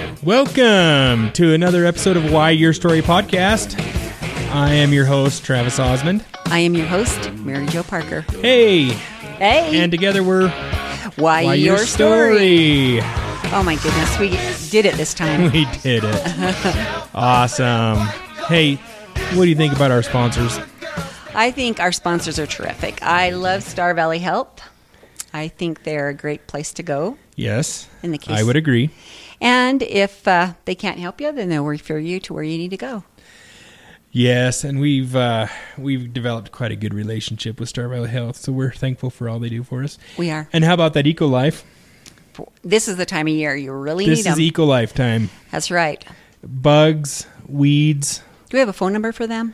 Welcome to another episode of Why Your Story podcast. I am your host, Travis Osmond. I am your host, Mary Jo Parker. Hey! Hey! And together we're Why Your Story. Story. Oh my goodness, we did it this time. We did it. Awesome. Hey, what do you think about our sponsors? I think our sponsors are terrific. I love Star Valley Health. I think they're a great place to go. Yes, In the case. I would agree. And if they can't help you, then they'll refer you to where you need to go. Yes, and we've developed quite a good relationship with Star Valley Health, so we're thankful for all they do for us. We are. And how about that Eco Life? This is the time of year you really This need them. is Eco Life time. That's right. Bugs, weeds. Do we have a phone number for them?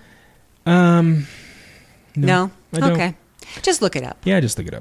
No, I don't. Okay. Just look it up. Yeah, just look it up.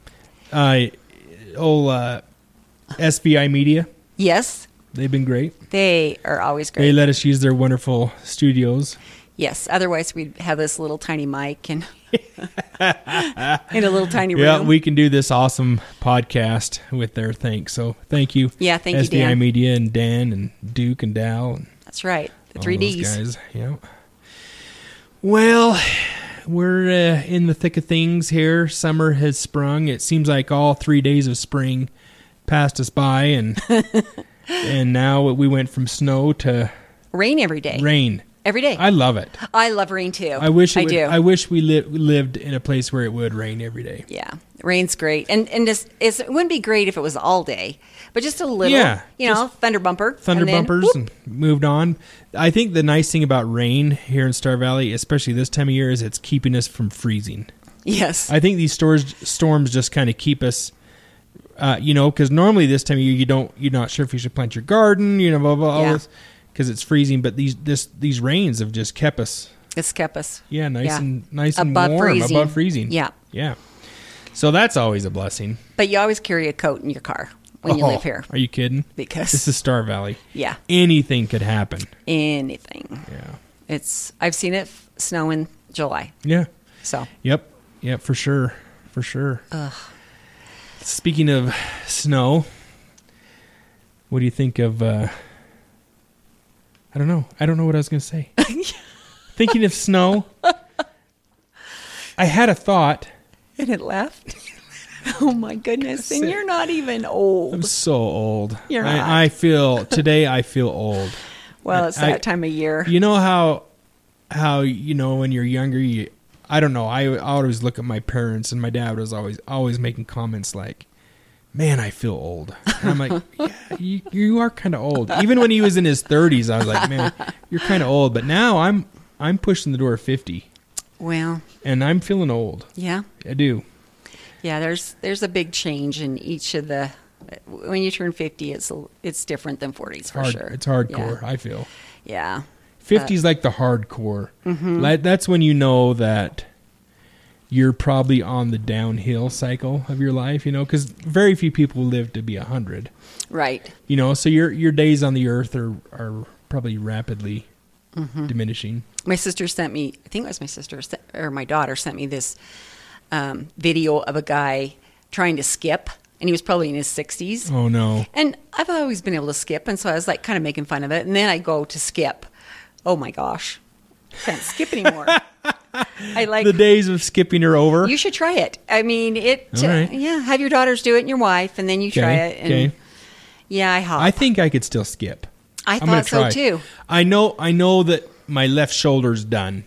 SVI Media, Yes, they've been great. they are always They great. let us use their wonderful studios. Yes, otherwise we'd have this little tiny mic and in a little tiny room. Yeah, we can do this awesome podcast with their thanks. So thank you. Yeah, thank you, SVI Dan. Media and Dan and Duke and Dal. And That's right. The all 3 those Ds. guys. Yeah. Well, we're in the thick of things here. Summer has sprung. It seems like all 3 days of spring passed us by, and and now we went from snow to Rain every day. rain. Every day. I love it. I love rain too. I wish do. I wish we lived in a place where it would rain every day. Yeah, rain's great, and just it wouldn't be great if it was all day, but just a little. Yeah, thunder bumper. Thunder and then, bumpers whoop. and moved on. I think the nice thing about rain here in Star Valley, especially this time of year, is it's keeping us from freezing. Yes. I think these storms just kind of keep us, because normally this time of year you're not sure if you should plant your garden, blah blah all Yeah. this, because it's freezing. But these rains have just kept us, It's kept us. nice and Above warm, freezing. above freezing. Yeah. So that's always a blessing. But you always carry a coat in your car when you live here Are you kidding? because This is Star Valley. yeah, Anything could happen. anything. Yeah. I've seen it snow in July. Yeah. So Yep, for sure. Ugh. Speaking of snow, what do you think of, I don't know what I was going to say. Thinking of snow, I had a thought. and it left. Oh my goodness! And you're not even old. I'm so old. You're not. I feel old. Well, it's that time of year. You know how when you're younger, I don't know. I always look at my parents, and my dad was always making comments like, "Man, I feel old." And I'm like, "Yeah, you are kind of old." Even when he was in his 30s, I was like, "Man, you're kind of old." But now I'm pushing the door of 50, Well, and I'm feeling old. yeah. I do. Yeah, there's a big change in each of the. When you turn 50, it's different than 40s for sure. It's hardcore. I feel Yeah. 50's like the hardcore. Mm-hmm. That's when you know that you're probably on the downhill cycle of your life. Because very few people live to be 100. Right. So your days on the earth are probably rapidly diminishing. My sister sent me. I think it was my sister or my daughter sent me this video of a guy trying to skip, and he was probably in his 60s. Oh no! And I've always been able to skip, and so I was like kind of making fun of it. And then I go to skip. Oh my gosh, can't skip anymore. I like The days of skipping are over. You should try it. I mean, it. All right. Yeah, have your daughters do it and your wife, and then you try it. And Okay. yeah, I hop. I think I could still skip. I I'm gonna thought so try. too. I know that my left shoulder's done.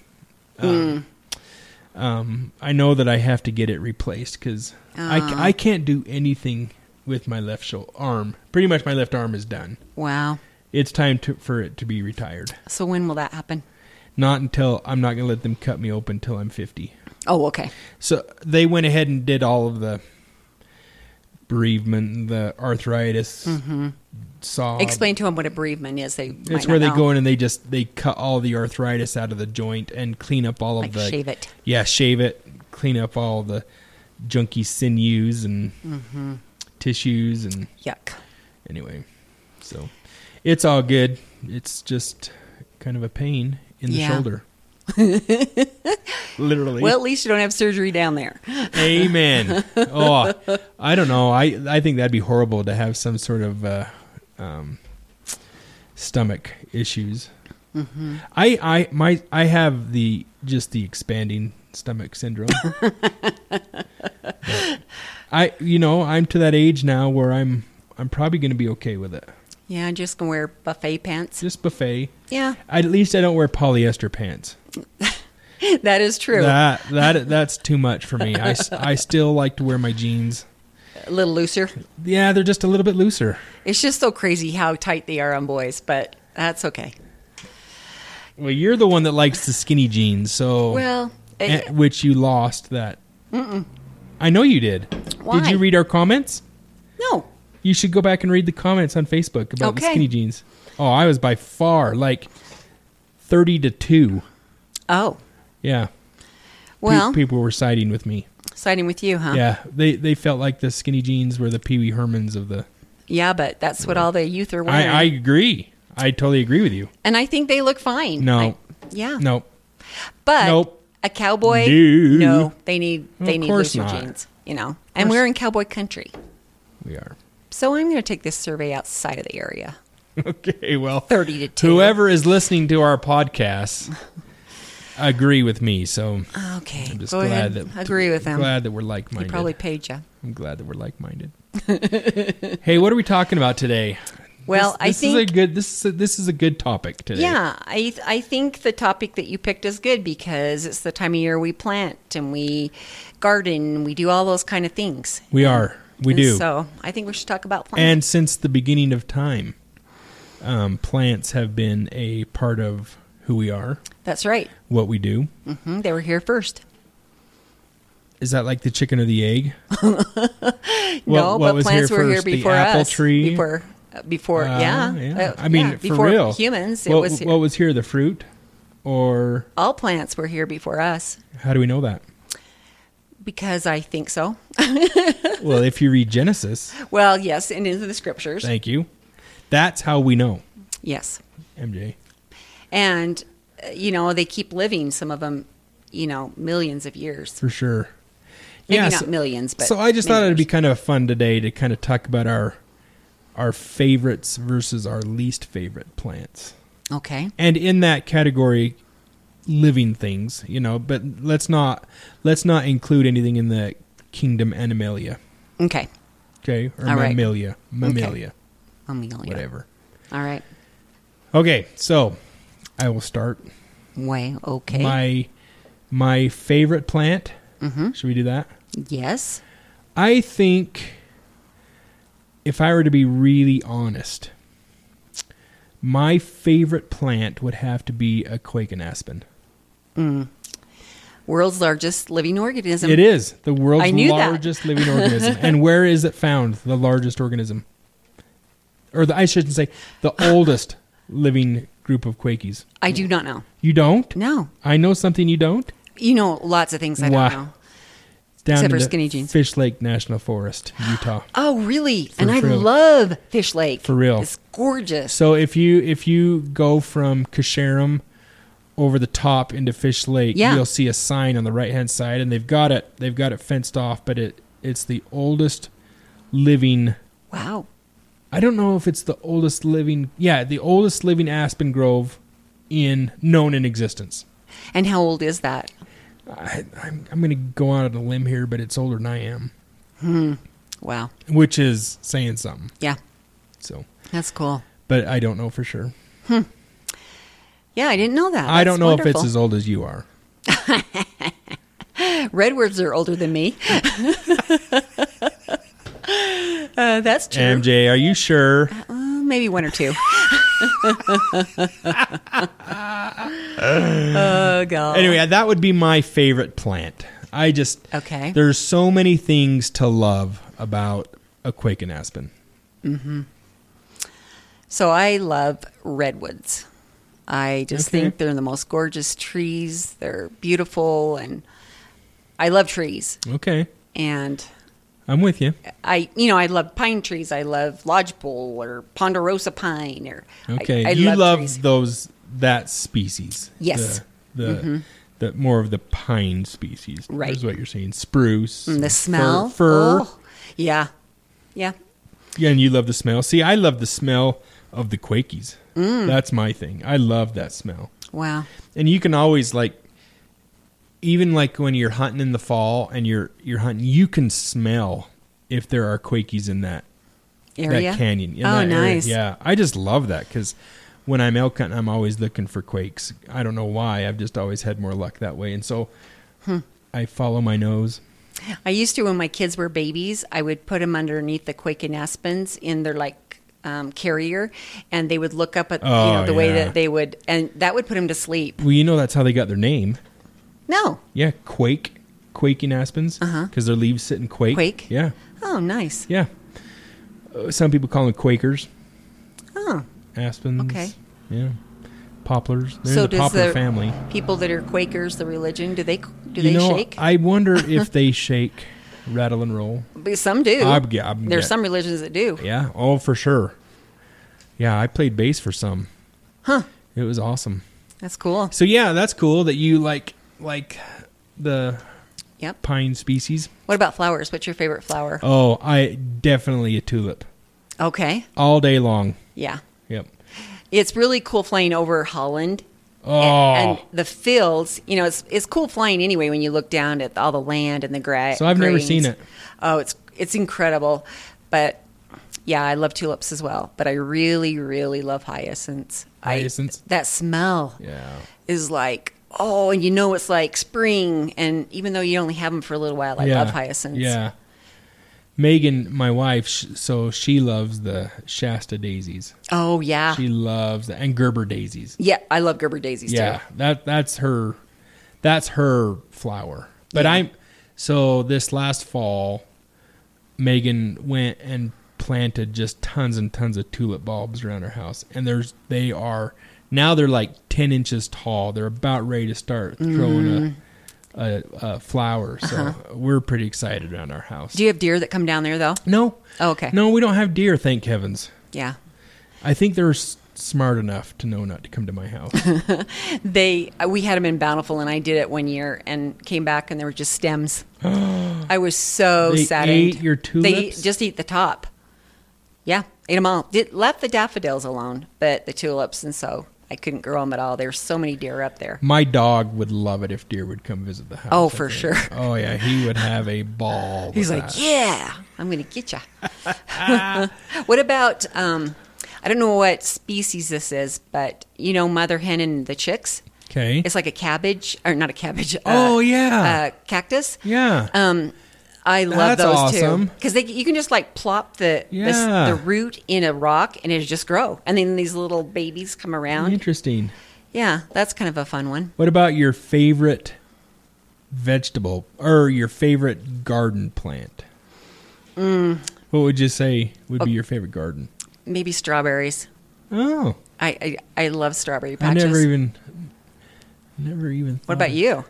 I know that I have to get it replaced because I can't do anything with my left arm. Pretty much my left arm is done. Wow. It's time for it to be retired. So when will that happen? Not until I'm not going to let them cut me open until I'm 50. Oh, okay. So they went ahead and did all of the bereavement, the arthritis, saw. Explain to them what a bereavement is. It's where they go in and they cut all the arthritis out of the joint and clean up all of the shave it. Yeah, shave it, clean up all the junky sinews and tissues and Yuck. anyway. So it's all good. It's just kind of a pain in the Yeah. shoulder. Literally. Well, at least you don't have surgery down there. Amen. Oh, I don't know. I think that'd be horrible to have some sort of stomach issues. I have the expanding stomach syndrome. I'm to that age now where I'm probably going to be okay with it. Yeah, I'm just going to wear buffet pants. Just buffet. Yeah. At least I don't wear polyester pants. That is true. That's too much for me. I still like to wear my jeans. A little looser. Yeah, they're just a little bit looser. It's just so crazy how tight they are on boys, but that's okay. Well, you're the one that likes the skinny jeans, so which you lost that. I know you did. Why? Did you read our comments? No. You should go back and read the comments on Facebook about the skinny jeans. Oh, I was by far like 30-2. Oh. Yeah. Well, people were siding with me. Siding with you, huh? Yeah, they felt like the skinny jeans were the Pee Wee Hermans of the. Yeah, but that's what all the youth are wearing. I agree. I totally agree with you. And I think they look fine. No. Yeah. Nope. But nope. A cowboy, no, they need looser jeans, And we're in cowboy country. We are. So I'm going to take this survey outside of the area. Okay, well, 30-2. Whoever is listening to our podcast agree with me. So okay, I'm just go glad ahead. that agree with them. Glad that we're like-minded. He probably paid you. I'm glad that we're like-minded. Hey, what are we talking about today? Well, this is a good topic today. Yeah, I think the topic that you picked is good because it's the time of year we plant and we garden and we do all those kind of things. We do. So I think we should talk about plants. And since the beginning of time, plants have been a part of who we are. That's right. What we do. Mm-hmm. They were here first. Is that like the chicken or the egg? No, but plants were here before us. The apple tree? Before, yeah. I mean, for before real. Humans, what was here? The fruit? Or all plants were here before us. How do we know that? Because I think so. Well, if you read Genesis. Well, yes, and into the scriptures. Thank you. That's how we know. Yes. MJ. And, they keep living, some of them, millions of years. For sure. Maybe not millions, but. So I just thought it'd be kind of fun today to kind of talk about our favorites versus our least favorite plants. Okay. And in that category, living things, but let's not include anything in the kingdom Animalia. Okay. Okay. Or all right. Mammalia. Mammalia. Whatever. All right. Okay. So I will start. Okay. My favorite plant. Mm-hmm. Should we do that? Yes. I think if I were to be really honest, my favorite plant would have to be a Quaking aspen. World's largest living organism. It is the world's largest living organism. And where is it found? The largest organism, I shouldn't say the oldest living group of Quakies. I do not know. You don't? No. I know something you don't. You know lots of things I don't know. Down except in for the skinny jeans. Fish Lake National Forest, Utah. Oh, really? And I love Fish Lake. For real. It's gorgeous. So if you go from Casharum over the top into Fish Lake, you'll see a sign on the right-hand side, and they've got it fenced off, but it's the oldest living. Wow. I don't know if it's the oldest living. Yeah, the oldest living aspen grove known in existence. And how old is that? I'm going to go out on a limb here, but it's older than I am. Wow. Which is saying something. Yeah. So that's cool. But I don't know for sure. Yeah, I didn't know that. I don't know if it's as old as you are. Redwoods are older than me. That's true. MJ, are you sure? Maybe one or two. Oh, God. Anyway, that would be my favorite plant. Okay. There's so many things to love about a Quaking aspen. Mm-hmm. So I love redwoods. I just think they're the most gorgeous trees. They're beautiful, and I love trees. Okay. And I'm with you. I love pine trees. I love lodgepole or ponderosa pine. Okay. I you love trees. that species. Yes. The more of the pine species. Right. Is what you're saying. Spruce. And the smell. Fir. Oh, yeah. Yeah. Yeah, and you love the smell. See, I love the smell of the Quakies. That's my thing. I love that smell. Wow. And you can always even when you're hunting in the fall and you're hunting, you can smell if there are Quakies in that Area? that canyon. In Oh, that area. nice. Yeah, I just love that because when I'm elk hunting, I'm always looking for quakes. I don't know why. I've just always had more luck that way, and so I follow my nose. I used to, when my kids were babies, I would put them underneath the Quake and Aspens in their carrier, and they would look up at the way yeah. that they would, and that would put them to sleep. Well, that's how they got their name. No. Yeah, quaking aspens, because their leaves sit in quake. Quake? Yeah, Oh, nice. yeah. Some people call them Quakers. Oh. Aspens. Okay. Yeah. Poplars. They're So in the does poplar the family. people that are Quakers, the religion, do they shake? I wonder if they shake, rattle, and roll. But some do. There's some religions that do. Yeah. Oh, for sure. Yeah, I played bass for some. Huh. It was awesome. That's cool. So yeah, that's cool that you like the Yep. pine species. What about flowers? What's your favorite flower? Oh, I definitely a tulip. Okay. All day long. Yeah. Yep. It's really cool flying over Holland. Oh. And the fields, it's cool flying anyway when you look down at all the land and the grass. So I've never seen it. Oh, it's incredible. But yeah, I love tulips as well. But I really, really love hyacinths. Hyacinths? That smell Yeah. is like, oh, and it's like spring. And even though you only have them for a little while, I love hyacinths. Yeah. Megan, my wife, so she loves the Shasta daisies. Oh, yeah. She loves the, and Gerber daisies. Yeah, I love Gerber daisies Yeah, too. that's her flower. But so this last fall, Megan went and planted just tons and tons of tulip bulbs around her house, and they're like 10 inches tall. They're about ready to start throwing a flower. So we're pretty excited around our house. Do you have deer that come down there though? No. Oh, okay. No, we don't have deer, thank heavens. Yeah. I think they're smart enough to know not to come to my house. We had them in Bountiful, and I did it one year and came back and there were just stems. I was so They saddened. ate your tulips? They just eat the top. Yeah, ate them all. Left the daffodils alone, but the tulips, and so I couldn't grow them at all. There's so many deer up there. My dog would love it if deer would come visit the house. Oh, I for think. sure. Oh, yeah. He would have a ball with He's like, that. yeah, I'm going to get you. What about, I don't know what species this is, but mother hen and the chicks? Okay. It's like a cabbage, or not a cabbage. Oh, yeah. Cactus. Yeah. I love That's those awesome. too, because you can just like plop the root in a rock and it just grow, and then these little babies come around. Interesting. Yeah, that's kind of a fun one. What about your favorite vegetable or your favorite garden plant? What would you say would be your favorite garden? Maybe strawberries. Oh, I love strawberry I patches. never even. What about you?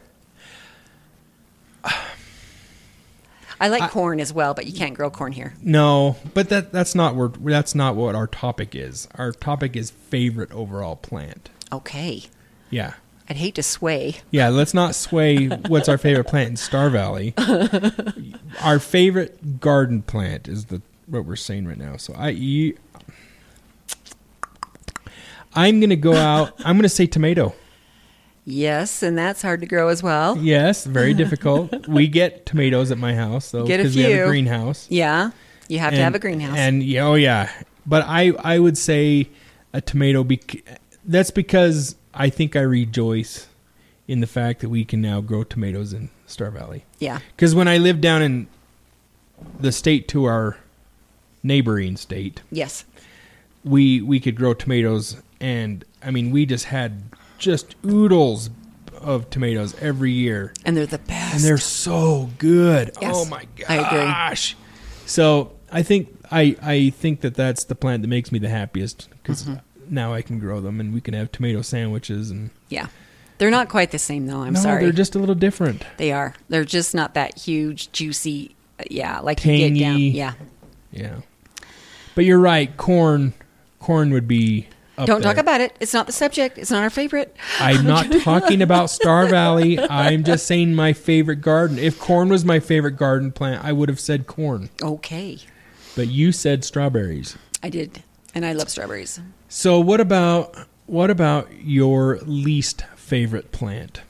I like corn as well, but you can't grow corn here. No, but that's not what our topic is. Our topic is favorite overall plant. Okay. Yeah. I'd hate to sway. Yeah, let's not sway what's our favorite plant in Star Valley. Our favorite garden plant is what we're saying right now. So I'm going to go out. I'm going to say tomato. Yes, and that's hard to grow as well. Yes, very difficult. We get tomatoes at my house, though, Get a because we have few. a greenhouse. Yeah, you have to have a greenhouse. And but I would say a tomato. That's because I think I rejoice in the fact that we can now grow tomatoes in Star Valley. Yeah. Because when I lived down in the state to our neighboring state, Yes. we could grow tomatoes, and I mean we just had oodles of tomatoes every year. And they're the best. And they're so good. Yes, Oh my gosh. I agree. So I think that's the plant that makes me the happiest, because now I can grow them and we can have tomato sandwiches. And Yeah. They're not quite the same, though. I'm no, sorry. they're just a little different. They are. They're just not that huge, juicy. Like Tangy. you get down. Yeah. Yeah. But you're right. Corn would be up Don't there. talk about it. It's not the subject. It's not our favorite. I'm not talking about Star Valley. I'm just saying my favorite garden. If corn was my favorite garden plant, I would have said corn. Okay. But you said strawberries. I did. And I love strawberries. So what about your least favorite plant?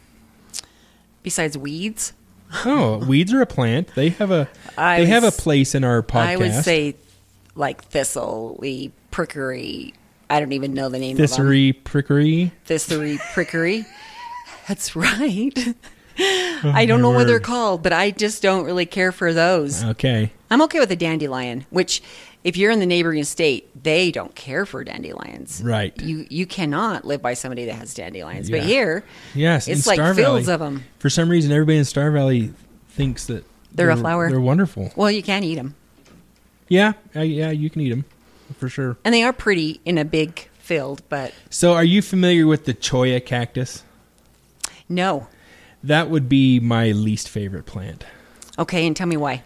Besides weeds, Oh, weeds are a plant. They have a place in our podcast. I would say like thistle, prickery. I don't even know the name Thistlery, prickery. Thistlery, prickery. That's right. I don't know what they're called, but I just don't really care for those. Okay. I'm okay with a dandelion, which if you're in the neighboring state, they don't care for dandelions. Right. You cannot live by somebody that has dandelions. Yeah. But here, yes, it's in like Star fields Valley, of them. For some reason, everybody in Star Valley thinks that They're a flower. They're wonderful. Well, you can eat them. Yeah, you can eat them for sure. And they are pretty in a big field, but So, are you familiar with the cholla cactus? no. That would be my least favorite plant. Okay, and tell me why.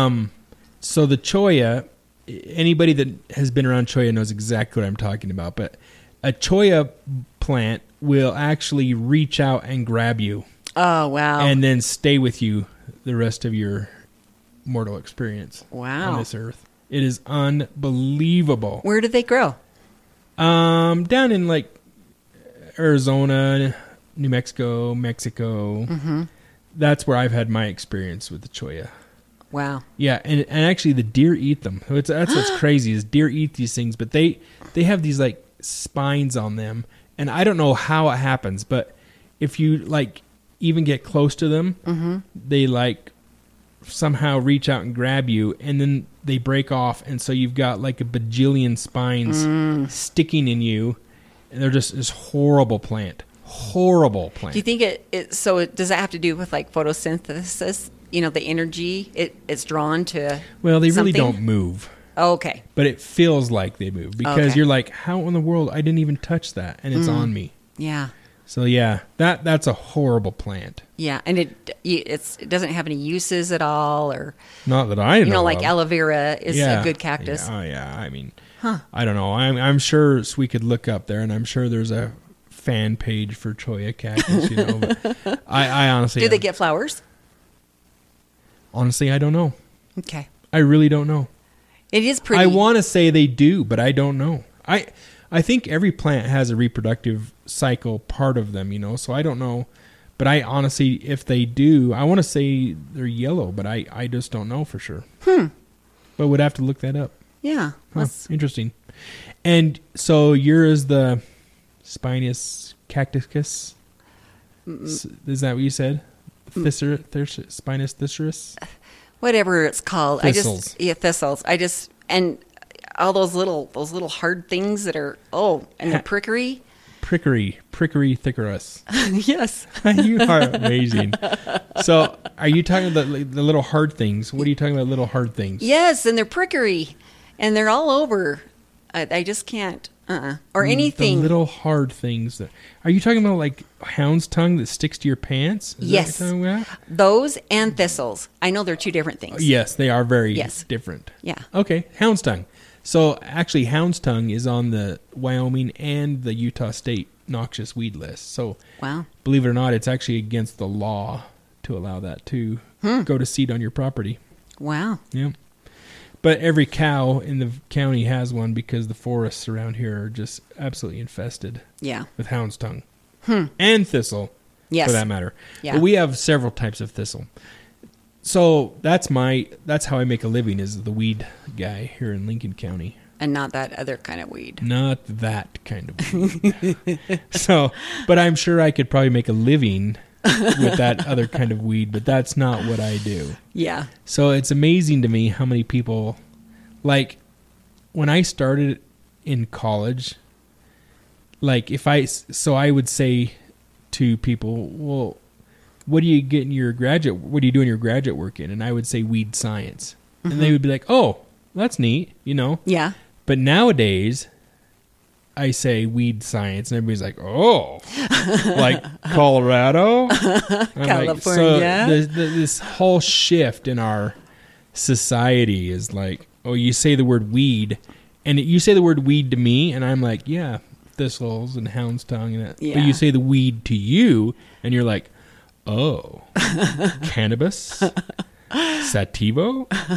So the cholla, anybody that has been around cholla knows exactly what I'm talking about. But a cholla plant will actually reach out and grab you, Oh, wow. and then stay with you the rest of your mortal experience Wow. on this earth. It is unbelievable. Where do they grow? Down in like Arizona, New Mexico, Mexico. Mm-hmm. That's where I've had my experience with the cholla. Wow. Yeah, and actually the deer eat them. That's what's crazy is deer eat these things, but they have these like spines on them, and I don't know how it happens, but if you like even get close to them, Mm-hmm. they like somehow reach out and grab you, and then they break off, and so you've got like a bajillion spines sticking in you, and they're just this horrible plant. Horrible plant. Do you think does that have to do with like photosynthesis? You know, the energy it's drawn to. Well, they really something? don't move. Oh, okay. But it feels like they move because Okay. you're like, how in the world? I didn't even touch that, and it's on me. Yeah. So yeah, that's a horrible plant. Yeah, and it doesn't have any uses at all, or Not that I know. you know, like of. aloe vera is Yeah. a good cactus. Yeah. Oh yeah, I mean, I don't know. I'm sure we could look up there, and I'm sure there's a fan page for cholla cactus. You know, but I honestly Do they get flowers? Honestly, I don't know. Okay, I really don't know. it is pretty. I want to say they do, but I don't know. I think every plant has a reproductive cycle part of them, you know, so I don't know. But I honestly, if they do, I want to say they're yellow, but I just don't know for sure. But would have to look that up. Yeah, Huh, interesting. And so yours is the Spinus cactus? Is that what you said? Spinus thistris? whatever it's called. Thistles. Thistles. And all those little hard things that are and the prickery. Prickery thickerus. Yes. You are amazing. So, are you talking about the little hard things? What are you talking about, little hard things? Yes, and they're prickery, and they're all over. I just can't. Or anything. The little hard things. Are you talking about like hound's tongue that sticks to your pants? Is Yes. that what you're talking about? Those and thistles. I know they're two different things. Yes, they are very Yes. different. Yeah. Okay, hound's tongue. So, actually, hound's tongue is on the Wyoming and the Utah State noxious weed list. So, Wow. believe it or not, it's actually against the law to allow that to go to seed on your property. Wow. Yeah. But every cow in the county has one because the forests around here are just absolutely infested Yeah. with hound's tongue and thistle, Yes. for that matter. Yeah. But we have several types of thistle. So that's how I make a living, is the weed guy here in Lincoln County. And not that other kind of weed. Not that kind of weed. So, but I'm sure I could probably make a living with that other kind of weed, but that's not what I do. Yeah. So it's amazing to me how many people, like when I started in college, like I would say to people, well, what do you doing your graduate work in? And I would say weed science. And they would be like, oh, that's neat, you know? Yeah. But nowadays, I say weed science, and everybody's like, "Oh, like Colorado, California." So this whole shift in our society is like, oh, you say the word weed, and you say the word weed to me, and I'm like, yeah, thistles and hound's tongue, and that. Yeah. But you say the weed to you, and you're like, oh, cannabis, sativa.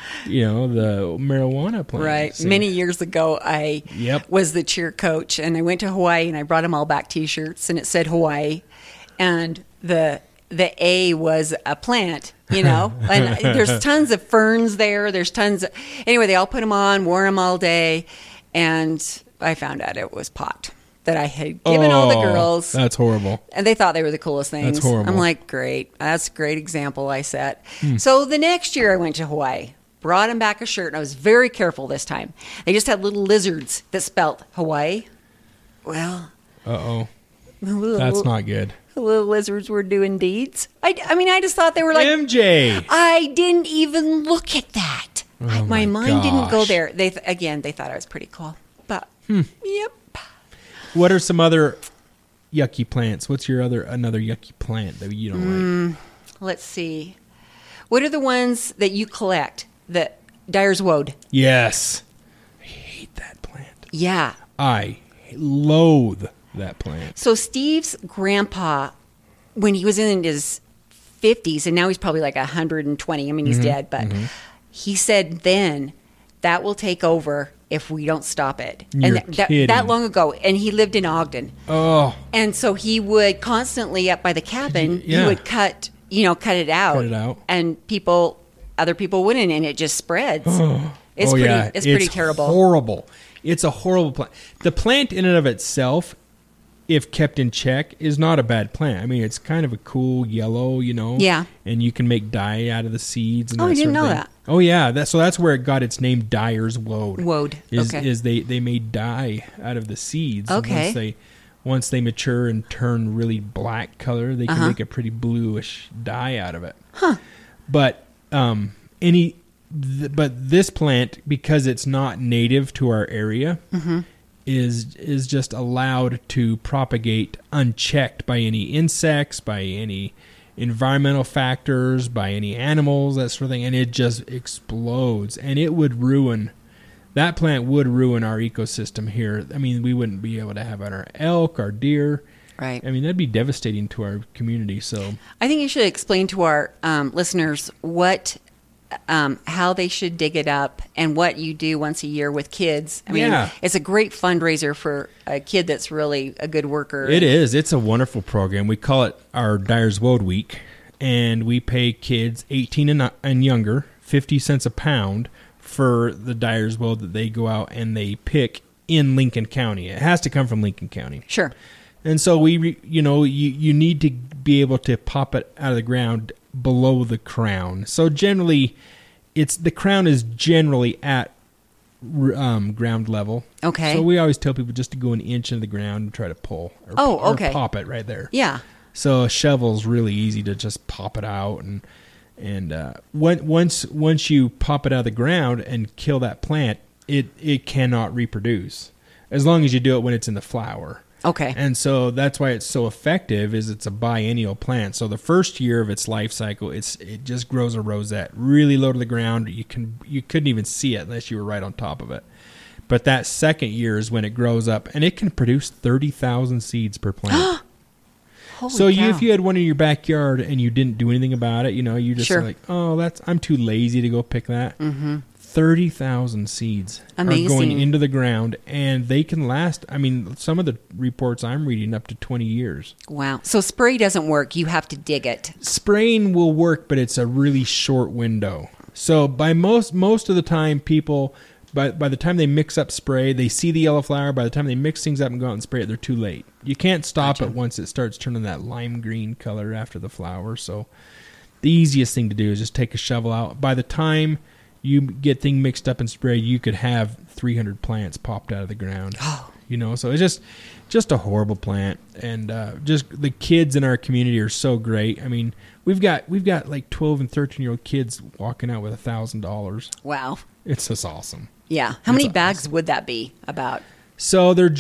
the marijuana plant. Right. So- Many years ago, I Yep. was the cheer coach, and I went to Hawaii, and I brought them all back T-shirts, and it said Hawaii, and the A was a plant, and there's tons of ferns there. There's tons of, anyway, they all put them on, wore them all day, and I found out it was pot that I had given all the girls. That's horrible. And they thought they were the coolest things. That's horrible. I'm like, great. That's a great example I set. So the next year I went to Hawaii, brought them back a shirt, and I was very careful this time. They just had little lizards that spelt Hawaii. Well, Uh-oh. the little, That's not good. the little lizards were doing deeds. I just thought they were like, MJ! I didn't even look at that. Oh my mind didn't go gosh. there. They thought I was pretty cool. But, yep. What are some other yucky plants? What's another yucky plant that you don't like? Let's see. What are the ones that you collect? The Dyer's Woad. Yes. I hate that plant. Yeah. I loathe that plant. So Steve's grandpa, when he was in his 50s, and now he's probably like 120. I mean, he's dead, but he said then that will take over if we don't stop it. You're and kidding. that long ago. And he lived in Ogden. Oh, And so he would constantly up by the cabin, Yeah. he would cut it out. Cut it out. And other people wouldn't, and it just spreads. It's yeah. pretty terrible. Horrible. It's a horrible plant. The plant in and of itself, if kept in check, is not a bad plant. I mean, it's kind of a cool yellow, Yeah. And you can make dye out of the seeds. And Oh, that I didn't sort of know thing. that. Oh, yeah. That's where it got its name, Dyer's Woad. Woad. Okay. Is they made dye out of the seeds. And Okay. Once they mature and turn really black color, they can make a pretty bluish dye out of it. Huh. But this plant, because it's not native to our area, is just allowed to propagate unchecked by any insects, by any environmental factors, by any animals, that sort of thing, and it just explodes. And that plant would ruin our ecosystem here. I mean, we wouldn't be able to have our elk, our deer. Right. I mean, that'd be devastating to our community. So I think you should explain to our listeners how they should dig it up and what you do once a year with kids. I mean, it's a great fundraiser for a kid that's really a good worker. it is. It's a wonderful program. We call it our Dyer's Woad Week, and we pay kids 18 and younger 50 cents a pound for the Dyer's Woad that they go out and they pick in Lincoln County. It has to come from Lincoln County. Sure. And so you need to be able to pop it out of the ground below the crown. So generally, the crown is generally at ground level. Okay. So we always tell people just to go an inch into the ground and try to pull. Or pop it right there. Yeah. So a shovel's really easy to just pop it out, and once you pop it out of the ground and kill that plant, it cannot reproduce as long as you do it when it's in the flower. Okay. And so that's why it's so effective. Is it's a biennial plant. So the first year of its life cycle, it just grows a rosette really low to the ground. You couldn't even see it unless you were right on top of it. But that second year is when it grows up, and it can produce 30,000 seeds per plant. Holy So cow. if you had one in your backyard and you didn't do anything about it, you just Sure. like, I'm too lazy to go pick that. 30,000 seeds are Amazing. going into the ground, and they can last. I mean, some of the reports I'm reading up to 20 years. Wow. So spray doesn't work. You have to dig it. Spraying will work, but it's a really short window. So by most of the time, people by the time they mix up spray, they see the yellow flower. By the time they mix things up and go out and spray it, they're too late. You can't stop it once it starts turning that lime green color after the flower. So the easiest thing to do is just take a shovel out. By the time you get things mixed up and sprayed, you could have 300 plants popped out of the ground. Oh. So it's just a horrible plant, and just the kids in our community are so great. I mean, we've got like 12 and 13-year-old kids walking out with $1,000. Wow. It's just awesome. Yeah. How many bags would that be about? So they're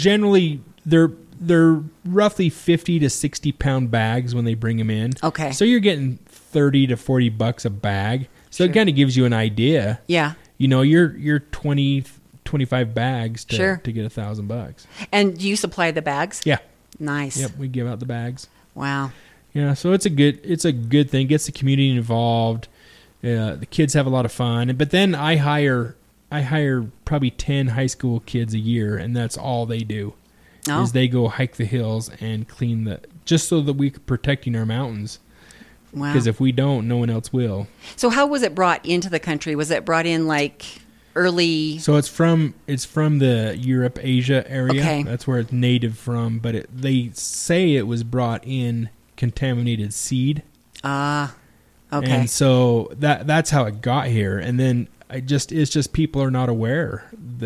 roughly 50 to 60 pound bags when they bring them in. Okay. So you're getting $30 to $40 a bag. So it kind of gives you an idea. Yeah. You're 20, 25 bags to get $1,000. And do you supply the bags? Yeah. Nice. Yep. We give out the bags. Wow. Yeah. So it's a good thing. Gets the community involved. The kids have a lot of fun. But then I hire probably 10 high school kids a year, and that's all they do. Oh. Is they go hike the hills and clean just so that we're protecting our mountains. Wow. Because if we don't, no one else will. So how was it brought into the country? Was it brought in like early? So it's from the Europe, Asia area. Okay. That's where it's native from. But they say it was brought in contaminated seed. Okay. And so that's how it got here. And then it's just people are not aware.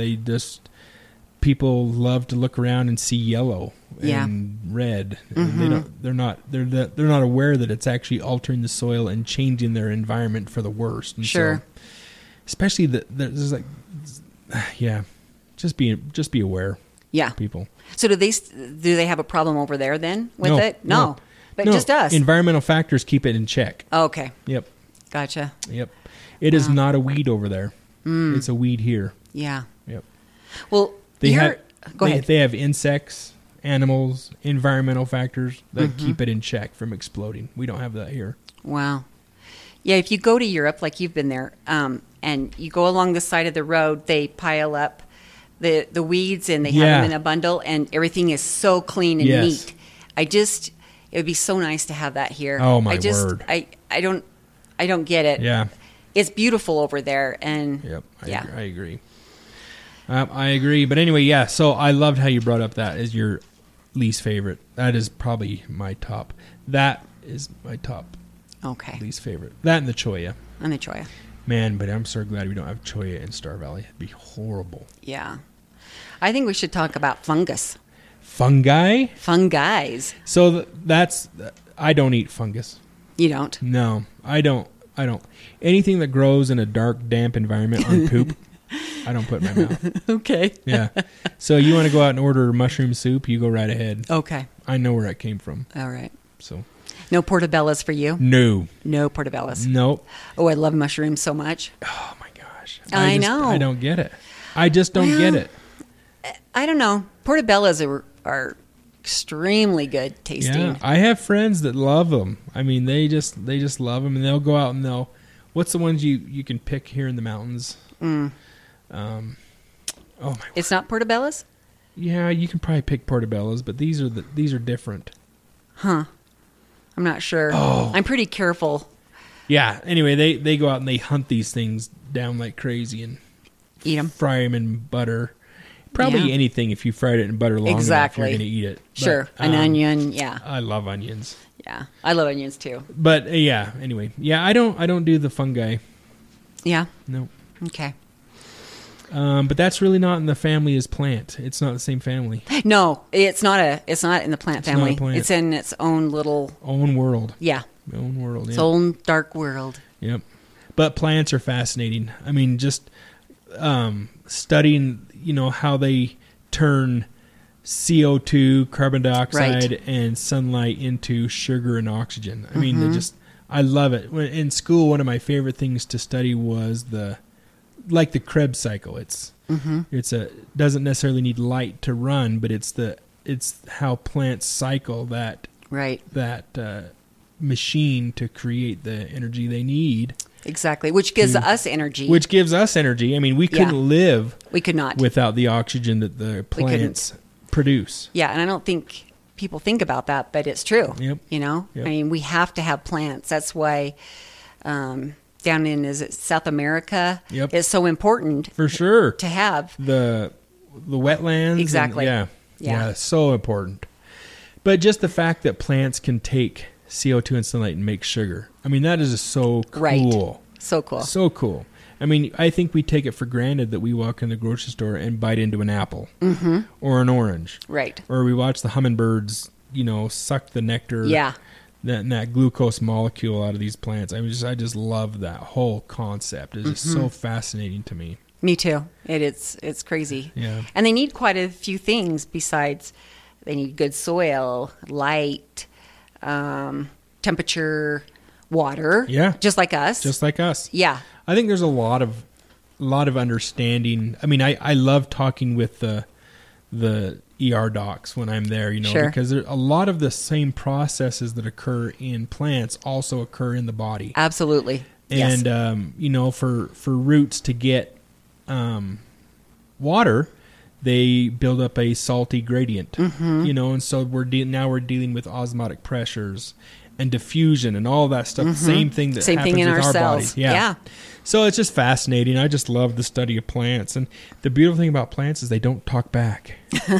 People love to look around and see yellow and red. And they're not aware that it's actually altering the soil and changing their environment for the worst. And sure. So, especially there's like, yeah, just be aware. Yeah. People. So do they have a problem over there then with it? No. But No. just us. Environmental factors keep it in check. Okay. Yep. Gotcha. Yep. It is not a weed over there. It's a weed here. Yeah. Yep. Well, go ahead. They have insects, animals, environmental factors that keep it in check from exploding. We don't have that here. Wow. Yeah, if you go to Europe, like you've been there, and you go along the side of the road, they pile up the weeds and they have them in a bundle, and everything is so clean and neat. It would be so nice to have that here. Oh my word! I don't get it. Yeah, it's beautiful over there, and I agree. I agree. But anyway, yeah. So I loved how you brought up that as your least favorite. That is probably my top. That is my top. Okay. Least favorite. That and the cholla. And the cholla. Man, but I'm so glad we don't have cholla in Star Valley. It'd be horrible. Yeah. I think we should talk about fungus. Fungi? Fungi. So I don't eat fungus. You don't? No, I don't. Anything that grows in a dark, damp environment on poop, I don't put in my mouth. Okay. Yeah. So you want to go out and order mushroom soup, you go right ahead. Okay. I know where it came from. All right. So. No portobellos for you? No. No portobellos? Nope. Oh, I love mushrooms so much. Oh, my gosh. I know. I don't get it. I just don't get it. I don't know. Portobellos are extremely good tasting. Yeah, I have friends that love them. I mean, they just love them, and they'll go out and what's the ones you can pick here in the mountains? Oh my! It's not portobellos? Yeah, you can probably pick portobellos, but these are different. Huh? I'm not sure. Oh. I'm pretty careful. Yeah. Anyway, they go out and they hunt these things down like crazy and eat them, fry them in butter. Probably anything if you fried it in butter long enough, you're going to eat it. Sure. But, an onion, yeah. I love onions. Yeah. I love onions too. But yeah, anyway. Yeah, I don't do the fungi. Yeah. No. Okay. But that's really not in the family as plant. It's not the same family. No, it's not in the plant family. Not a plant. It's in its own little world. Yeah. Own world. Its own dark world. Yep. But plants are fascinating. I mean, just studying, how they turn CO2, carbon dioxide, and sunlight into sugar and oxygen. I mean, I love it. In school, one of my favorite things to study was the Krebs cycle. It's doesn't necessarily need light to run, but it's how plants cycle that machine to create the energy they need. Exactly, which gives us energy. I mean, we couldn't live. We could not without the oxygen that the plants produce. Yeah, and I don't think people think about that, but it's true. Yep. I mean, we have to have plants. That's why down in South America, it's so important for sure to have the wetlands. Exactly. Yeah, so important. But just the fact that plants can take CO2 and sunlight and make sugar. I mean, that is just so cool. Right. So cool. So cool. I mean, I think we take it for granted that we walk in the grocery store and bite into an apple or an orange. Right. Or we watch the hummingbirds, suck the nectar. Yeah. That glucose molecule out of these plants. I just love that whole concept. It's just so fascinating to me. Me too. It's crazy. Yeah. And they need quite a few things besides they need good soil, light, temperature, water. Yeah. Just like us. Yeah. I think there's a lot of understanding. I mean, I love talking with the ER docs when I'm there, because there, a lot of the same processes that occur in plants also occur in the body. Absolutely. Yes. And for roots to get water, they build up a salty gradient. Mm-hmm. And so we're dealing with osmotic pressures and diffusion and all that stuff. Mm-hmm. Same thing that Same happens thing in with our our cells. bodies. Yeah. So it's just fascinating. I just love the study of plants. And the beautiful thing about plants is they don't talk back.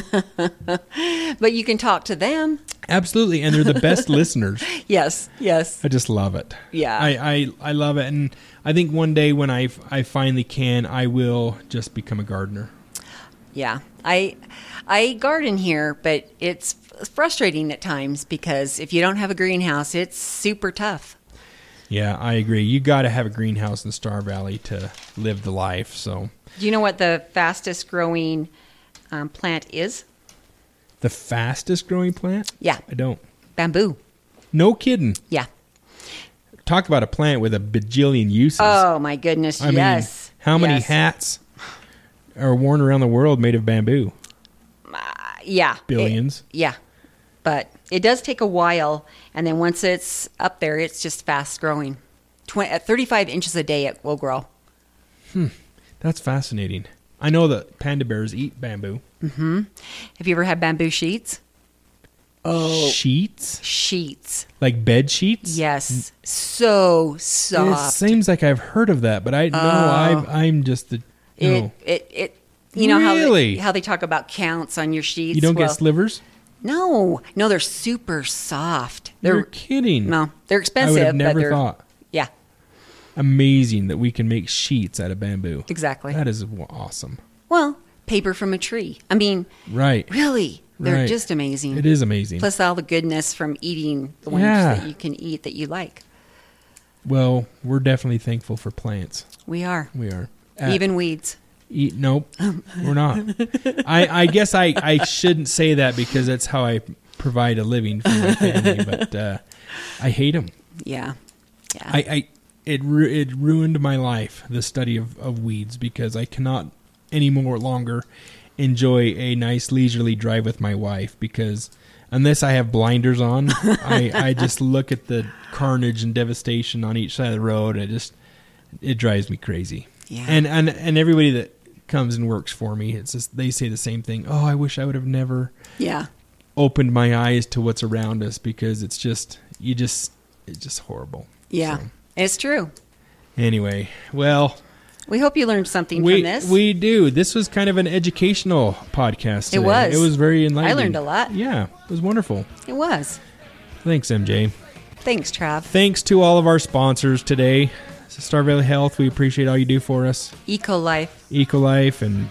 But you can talk to them. Absolutely. And they're the best listeners. Yes. I just love it. Yeah. I love it. And I think one day when I finally can, I will just become a gardener. Yeah. I garden here, but it's frustrating at times because if you don't have a greenhouse, it's super tough. Yeah, I agree. You got to have a greenhouse in Star Valley to live the life. So, Do you know what the fastest growing plant is? the fastest growing plant? Yeah. I don't. Bamboo. No kidding. Yeah. Talk about a plant with a bajillion uses. Oh, my goodness. I mean, Yes. how many Yes. hats are worn around the world made of bamboo? Yeah. Billions. Yeah. But it does take a while. And then once it's up there, it's just fast growing. At 35 inches a day, it will grow. That's fascinating. I know that panda bears eat bamboo. Mm-hmm. Have you ever had bamboo sheets? Oh. Sheets? Sheets. Like bed sheets? Yes. So It soft. seems like I've heard of that, but I'm just the... No. You know Really? how they talk about counts on your sheets? You don't get slivers? No, they're super soft. You're kidding. No, they're I expensive. would have but never they're, thought. Yeah, Amazing that we can make sheets out of bamboo. exactly. That is awesome. Well, paper from a tree. I mean, Right. really, they're Right. just amazing. It is amazing. Plus all the goodness from eating the ones Yeah. that you can eat that you like. Well, we're definitely thankful for plants. We are. We are. Even weeds. Nope, we're not. I guess I shouldn't say that because that's how I provide a living for my family, but I hate them. Yeah. Yeah. It ruined my life, the study of weeds, because I cannot any more longer enjoy a nice leisurely drive with my wife, because unless I have blinders on, I just look at the carnage and devastation on each side of the road, and it drives me crazy. Yeah. And everybody that comes and works for me, it's just, they say the same thing. Oh, I wish I would have never Yeah. opened my eyes to what's around us, because it's just horrible. Yeah. So, It's true. anyway, well, We hope you learned something from this. we do. This was kind of an educational podcast today. It was. It was very enlightening. I learned a lot. Yeah, it was wonderful. It was. Thanks, MJ. Thanks, Trav. Thanks to all of our sponsors today. Star Valley Health, we appreciate all you do for us. Ecolife. Ecolife and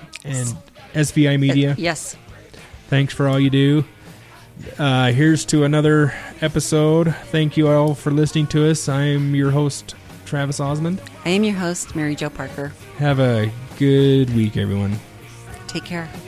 SVI Media. Yes. Thanks for all you do. Here's to another episode. Thank you all for listening to us. I'm your host, Travis Osmond. I am your host, Mary Jo Parker. Have a good week, everyone. Take care.